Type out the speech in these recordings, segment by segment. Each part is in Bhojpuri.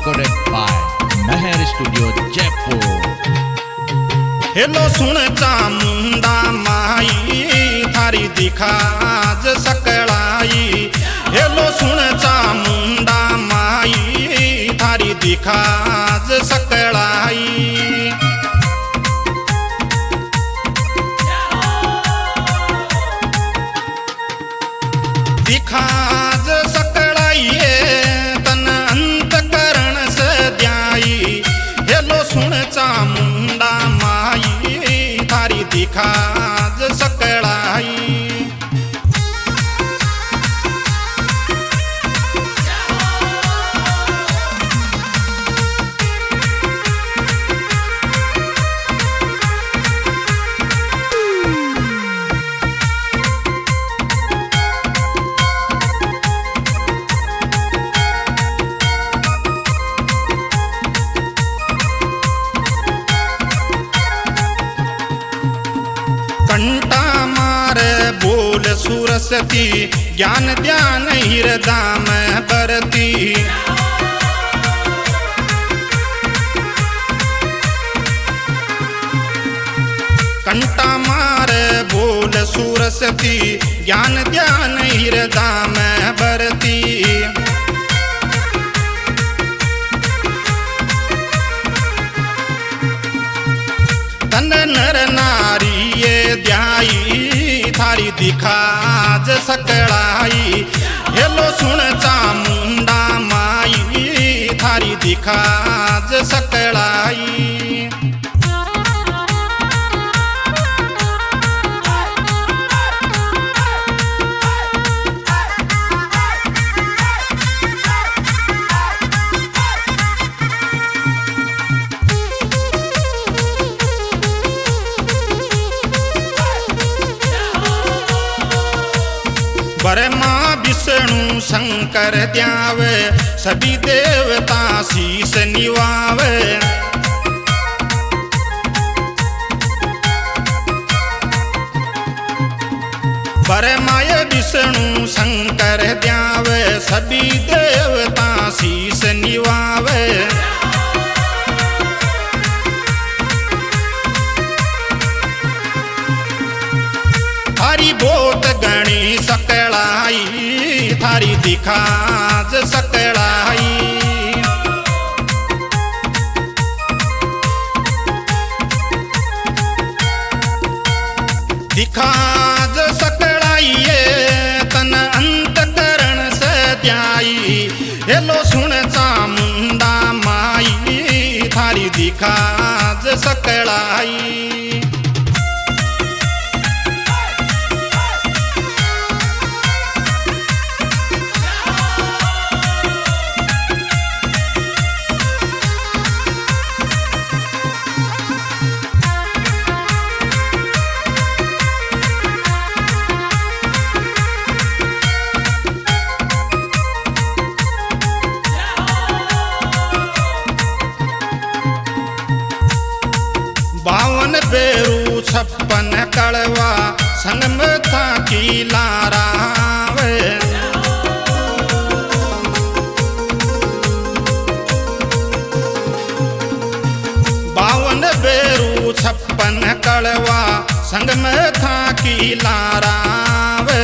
recorded by Meher Studio, Jaipur. Hello सुन चामुंडा माई थारी दिखाज सकड़ाई। हेलो सुन चामुंडा माई थारी दिखाज सकड़ाई। दिखाज सकड़ाइए तन अंतकरण से द्याई। हेलो सुन चामुंडा माई थारी दिखाज सकड़ाई। कंटा मारे बोल सुरसती ज्ञान ध्यान हृदय में बरती। कंटा मारे बोल सुरसती ज्ञान ध्यान हृदय में बरती। तन नर नारी ये ध्याई थारी दिखाज सकड़ाई। हेलो सुन चामुंडा माई थारी दिखाज सकड़ाई। ब्रह्मा विष्णु शंकर द्यावे सभी देवता शीस निवावे। ब्रह्मा विष्णु शंकर द्यावे सभी देवता शीस निवावे। थारी बोत गणी सकड़ाई थारी दिखाज सकड़ाई। दिखाज सकड़ाइए तन अंतकरण से द्याई। हेलो सुन चामुंडा माई थारी दिखाज सकड़ाई। बावन बेरू छप्पन कड़वा संग में था की लारावे। बावन बेरू छप्पन कड़वा संग में था की लारावे।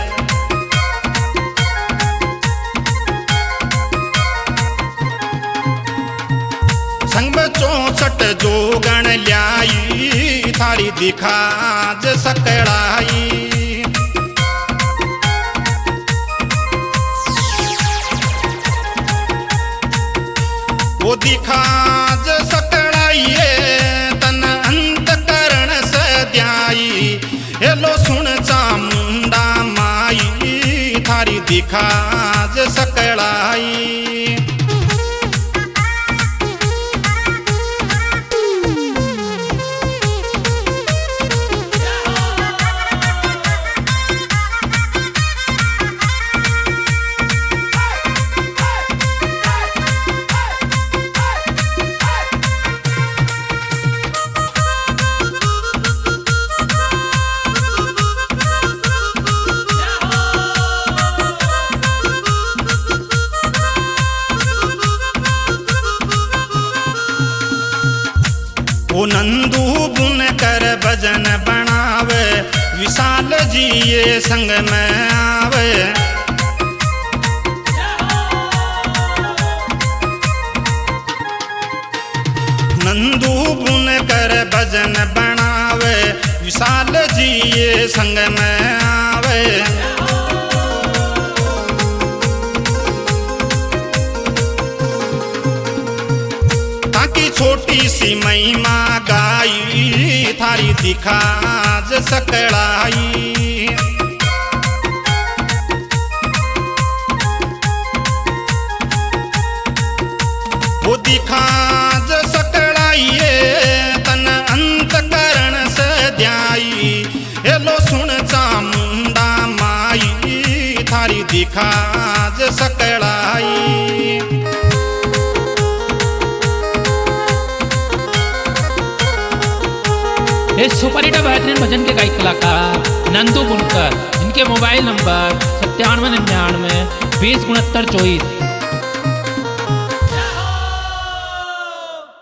संग में 64 जोगण ल्याई थारी दिखाज सकड़ाई। वो दिखाज सकड़ाइए तन अंतकरण से द्याई। हेलो सुन चामुंडा माई थारी दिखाज सकड़ाई। वो नंदू बुन कर भजन बनावे, विशाल जी ये संग में आवे। नंदू बुन कर भजन बनावे, विशाल जी ये संग में आवे। ताकि छोटी सी महिमा गाई, थारी दिखाज सकड़ाई। वो दिखाज सकड़ाइए तन अंत करण से ध्याई। हेलो सुन चामुंडा माई, थारी दिखाज सकड़ाई। इस सुपरहिट बेहतरीन भजन के गायक कलाकार नंदू बुनकर, इनके मोबाइल नंबर 9799 20 69 24।